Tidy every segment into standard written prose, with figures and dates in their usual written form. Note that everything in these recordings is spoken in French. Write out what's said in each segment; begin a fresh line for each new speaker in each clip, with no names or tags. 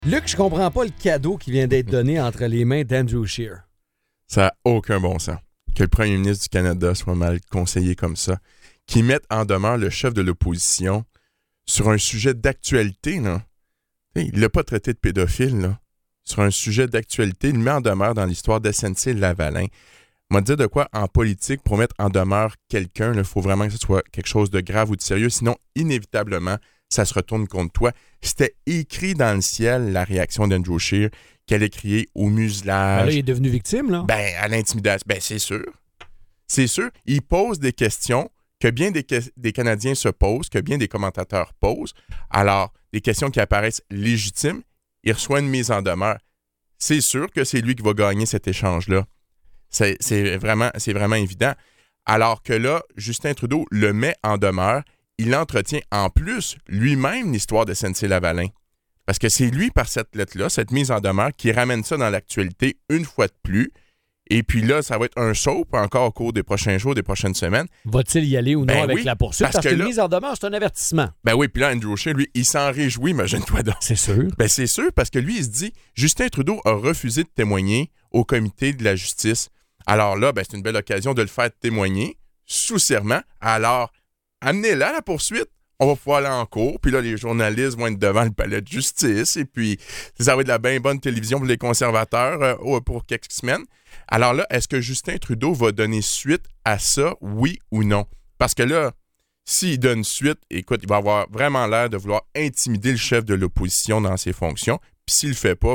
Luc, je comprends pas le cadeau qui vient d'être donné entre les mains d'Andrew Scheer.
Ça n'a aucun bon sens que le premier ministre du Canada soit mal conseillé comme ça, qu'il mette en demeure le chef de l'opposition sur un sujet d'actualité, là. Il ne l'a pas traité de pédophile, là. Sur un sujet d'actualité, il le met en demeure dans l'histoire d'SNC-Lavalin. On va te dire de quoi, en politique, pour mettre en demeure quelqu'un, il faut vraiment que ce soit quelque chose de grave ou de sérieux, sinon, inévitablement, ça se retourne contre toi. C'était écrit dans le ciel, la réaction d'Andrew Scheer, qu'elle est criée au muselage.
Ben là, il est devenu victime, là.
À l'intimidation. C'est sûr. C'est sûr. Il pose des questions que bien des Canadiens se posent, que bien des commentateurs posent. Alors, des questions qui apparaissent légitimes, il reçoit une mise en demeure. C'est sûr que c'est lui qui va gagner cet échange-là. C'est vraiment évident. Alors que là, Justin Trudeau le met en demeure. Il entretient en plus lui-même l'histoire de SNC-Lavalin. Parce que c'est lui, par cette lettre-là, cette mise en demeure, qui ramène ça dans l'actualité une fois de plus. Et puis là, ça va être un soap encore au cours des prochains jours, des prochaines semaines.
Va-t-il y aller ou non avec la poursuite? Parce que
là,
mise en demeure, c'est un avertissement.
Ben oui, puis là, Andrew Scheer, lui, il s'en réjouit, imagine-toi donc.
C'est sûr.
C'est sûr, parce que lui, il se dit, Justin Trudeau a refusé de témoigner au comité de la justice. Alors là, c'est une belle occasion de le faire témoigner sous serment. Alors, amenez-la à la poursuite. On va pouvoir aller en cours, puis là, les journalistes vont être devant le palais de justice, et puis ça va être de la bien bonne télévision pour les conservateurs pour quelques semaines. Alors là, est-ce que Justin Trudeau va donner suite à ça, oui ou non? Parce que là, s'il donne suite, écoute, il va avoir vraiment l'air de vouloir intimider le chef de l'opposition dans ses fonctions, puis s'il le fait pas,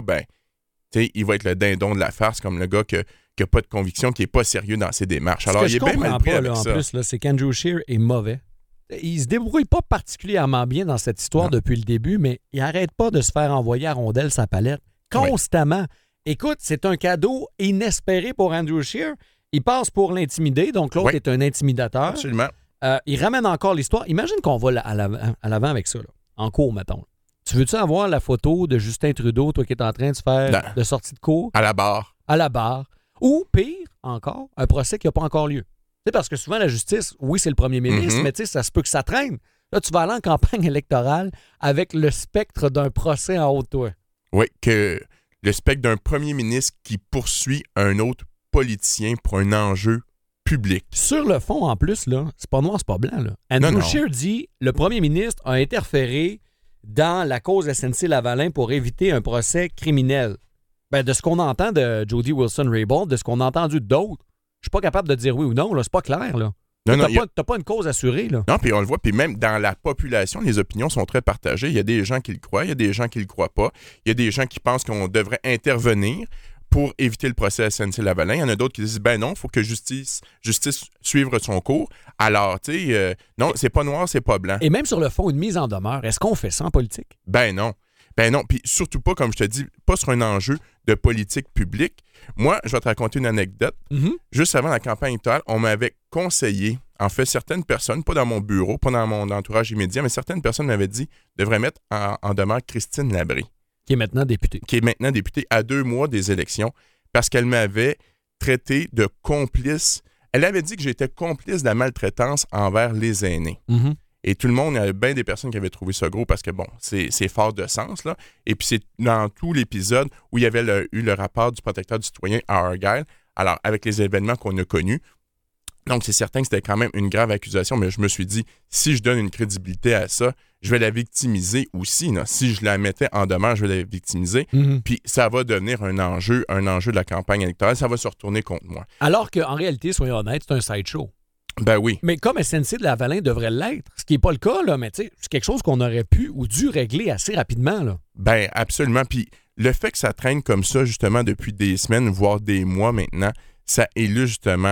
il va être le dindon de la farce, comme le gars qui n'a pas de conviction, qui n'est pas sérieux dans ses démarches. Alors, il est bien mal pris avec ça.
En plus, là, c'est qu'Andrew Scheer est mauvais. Il se débrouille pas particulièrement bien dans cette histoire depuis le début, mais il arrête pas de se faire envoyer à rondelle sa palette constamment. Oui. Écoute, c'est un cadeau inespéré pour Andrew Scheer. Il passe pour l'intimider, donc l'autre est un intimidateur.
Absolument.
Il ramène encore l'histoire. Imagine qu'on va à l'avant avec ça, là, en cours, mettons. Tu veux-tu avoir la photo de Justin Trudeau, toi qui es en train de faire de sortie de cours?
À la barre.
À la barre. Ou, pire encore, un procès qui n'a pas encore lieu. Tu sais, parce que souvent, la justice, oui, c'est le premier ministre, mais tu sais, ça se peut que ça traîne. Là, tu vas aller en campagne électorale avec le spectre d'un procès en haut de toi.
Oui, que le spectre d'un premier ministre qui poursuit un autre politicien pour un enjeu public.
Sur le fond, en plus, là, c'est pas noir, c'est pas blanc. Là. Andrew Scheer dit le premier ministre a interféré dans la cause SNC-Lavalin pour éviter un procès criminel. De ce qu'on entend de Jody Wilson-Raybould, de ce qu'on a entendu d'autres, je suis pas capable de dire oui ou non, là, c'est pas clair. Là. T'as pas une cause assurée. Là.
Non, puis on le voit, puis même dans la population, les opinions sont très partagées. Il y a des gens qui le croient, il y a des gens qui le croient pas. Il y a des gens qui pensent qu'on devrait intervenir pour éviter le procès à SNC-Lavalin. Il y en a d'autres qui disent, non, il faut que justice suive son cours. Alors, tu sais, non, c'est pas noir, c'est pas blanc.
Et même sur le fond, une mise en demeure, est-ce qu'on fait ça en politique?
Non. Puis surtout pas, comme je te dis, pas sur un enjeu de politique publique. Moi, je vais te raconter une anecdote. Juste avant la campagne électorale, on m'avait conseillé, en fait, certaines personnes, pas dans mon bureau, pas dans mon entourage immédiat, mais certaines personnes m'avaient dit devraient mettre en demeure Christine Labrie.
Qui est maintenant députée.
Qui est maintenant députée à 2 mois des élections, parce qu'elle m'avait traité de complice. Elle avait dit que j'étais complice de la maltraitance envers les aînés. Et tout le monde, il y avait bien des personnes qui avaient trouvé ça gros parce que, c'est fort de sens, là. Et puis, c'est dans tout l'épisode où il y avait eu le rapport du protecteur du citoyen à Argyle, alors, avec les événements qu'on a connus. Donc, c'est certain que c'était quand même une grave accusation, mais je me suis dit, si je donne une crédibilité à ça, je vais la victimiser aussi. Là. Si je la mettais en demeure, je vais la victimiser. Puis, ça va devenir un enjeu de la campagne électorale. Ça va se retourner contre moi.
Alors qu'en réalité, soyons honnêtes, c'est un sideshow.
Oui.
Mais comme SNC-Lavalin devrait l'être, ce qui n'est pas le cas, là, mais tu sais, c'est quelque chose qu'on aurait pu ou dû régler assez rapidement. Là.
Absolument. Puis le fait que ça traîne comme ça, justement, depuis des semaines, voire des mois maintenant, ça illustre justement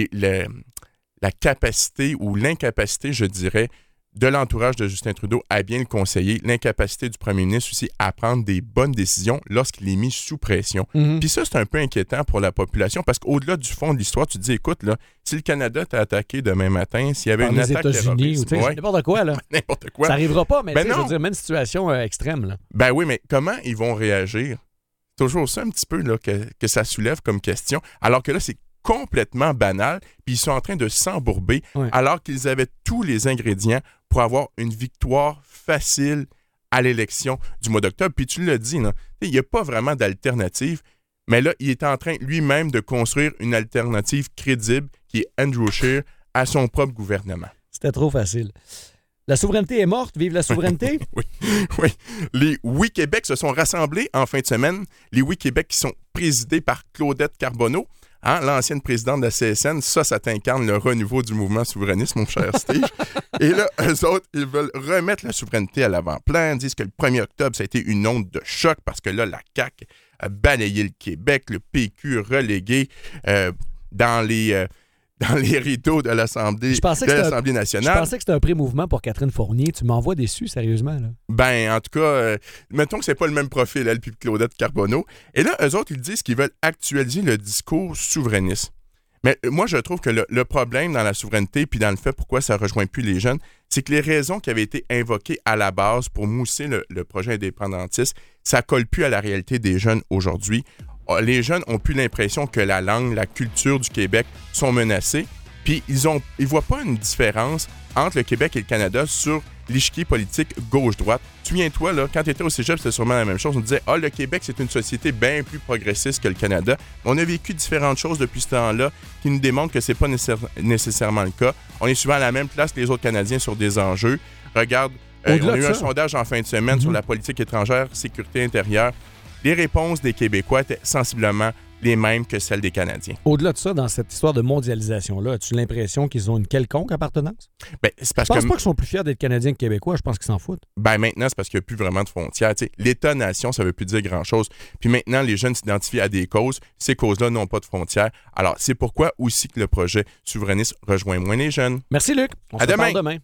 la capacité ou l'incapacité, je dirais, de l'entourage de Justin Trudeau à bien le conseiller, l'incapacité du premier ministre aussi à prendre des bonnes décisions lorsqu'il est mis sous pression. Puis ça, c'est un peu inquiétant pour la population parce qu'au-delà du fond de l'histoire, tu te dis, écoute, là, si le Canada t'a attaqué demain matin, s'il y avait une attaque terroriste...
N'importe quoi, là.
N'importe quoi.
Ça n'arrivera pas, mais je veux dire, même situation extrême, là.
Oui, mais comment ils vont réagir? C'est toujours ça un petit peu là, que ça soulève comme question, alors que là, c'est complètement banal, puis ils sont en train de s'embourber, alors qu'ils avaient tous les ingrédients pour avoir une victoire facile à l'élection du mois d'octobre. Puis tu l'as dit, il n'y a pas vraiment d'alternative, mais là, il est en train lui-même de construire une alternative crédible qui est Andrew Scheer à son propre gouvernement.
C'était trop facile. La souveraineté est morte. Vive la souveraineté!
Oui. Les Oui Québec se sont rassemblés en fin de semaine. Les Oui Québec qui sont présidés par Claudette Carbonneau, l'ancienne présidente de la CSN. Ça t'incarne le renouveau du mouvement souverainiste, mon cher Steve. Et là, eux autres, ils veulent remettre la souveraineté à l'avant-plan. Ils disent que le 1er octobre, ça a été une onde de choc parce que là, la CAQ a balayé le Québec, le PQ relégué dans les rideaux de l'Assemblée nationale.
Je pensais que c'était un pré-mouvement pour Catherine Fournier. Tu m'envoies déçu, sérieusement, là.
Ben, en tout cas, mettons que c'est pas le même profil, elle puis Claudette Carbonneau. Et là, eux autres, ils disent qu'ils veulent actualiser le discours souverainiste. Mais moi, je trouve que le problème dans la souveraineté puis dans le fait pourquoi ça rejoint plus les jeunes, c'est que les raisons qui avaient été invoquées à la base pour mousser le projet indépendantiste, ça colle plus à la réalité des jeunes aujourd'hui. Les jeunes ont plus l'impression que la langue, la culture du Québec sont menacées. Puis ils voient pas une différence entre le Québec et le Canada sur l'échiquier politique gauche-droite. Souviens-toi, là, quand tu étais au cégep, c'était sûrement la même chose. On disait, le Québec, c'est une société bien plus progressiste que le Canada. On a vécu différentes choses depuis ce temps-là qui nous démontrent que c'est pas nécessairement le cas. On est souvent à la même place que les autres Canadiens sur des enjeux. Regarde, on a eu un sondage en fin de semaine sur la politique étrangère, sécurité intérieure. Les réponses des Québécois étaient sensiblement les mêmes que celles des Canadiens.
Au-delà de ça, dans cette histoire de mondialisation-là, as-tu l'impression qu'ils ont une quelconque appartenance?
Ben, c'est parce
je pense pas qu'ils sont plus fiers d'être Canadiens que Québécois. Je pense qu'ils s'en foutent.
Ben maintenant, c'est parce qu'il n'y a plus vraiment de frontières. T'sais, l'État-nation, ça ne veut plus dire grand-chose. Puis maintenant, les jeunes s'identifient à des causes. Ces causes-là n'ont pas de frontières. Alors, c'est pourquoi aussi que le projet souverainiste rejoint moins les jeunes.
Merci, Luc. On se reparle demain.